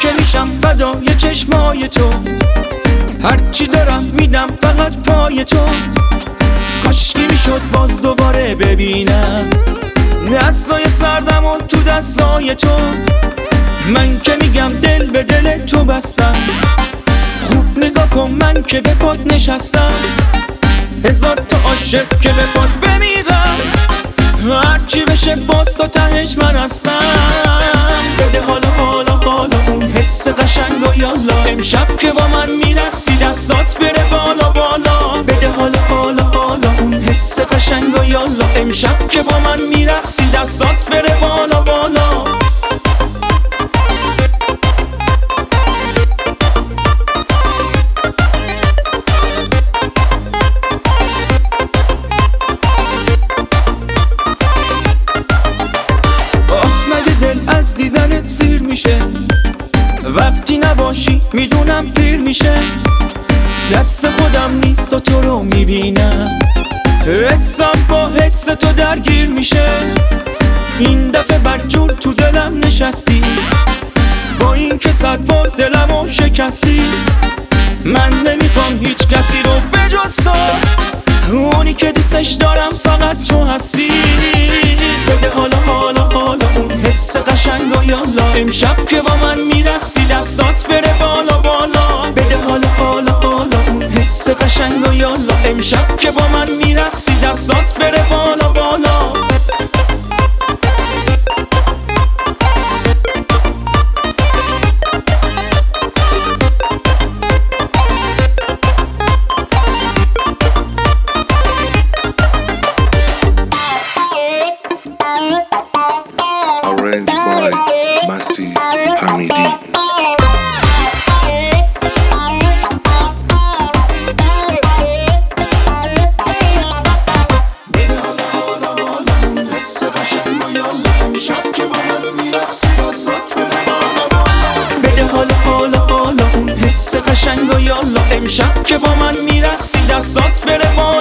که میشم فدای چشمای تو، هرچی دارم میدم فقط پای تو. کاشکی میشد باز دوباره ببینم دستای سردم و تو دستای تو. من که میگم دل به دل تو بستم، خوب نگاه کن من که به پات نشستم. هزار تا عاشق که به پات بمیرم، هرچی بشه باز تا تهش من هستم. بده حالا حالا حالا اون حس قشنگ و یالا، امشب که با من میرقصی دستات بره بالا بالا. بده حالا حالا حالا اون حس قشنگ و یالا، امشب که با من میرقصی دستات بره بالا بالا. از دیدنت سیر میشه، وقتی نباشی میدونم پیر میشه. دست خودم نیست و تو رو میبینم، حسم با حس تو درگیر میشه. این دفعه بدجور تو دلم نشستی، با این که 100 بار دلمو شکستی. من نمیخوام هیچ کسی رو بجز تو، اونی که دوستش دارم فقط تو هستی. بده حالا حالا حالا اون حس قشنگ و یالا، امشب که با من میرقصی دستات بره بالا بالا. بده حالا حالا حالا اون حس قشنگ و یالا، امشب که با من میرقصی دستات بره بالا بالا. Arranged by Masi Hamidi. بده حالا حالا حالا اون حس قشنگ و یالا، امشب که با من میرقصی دستات بره بالا.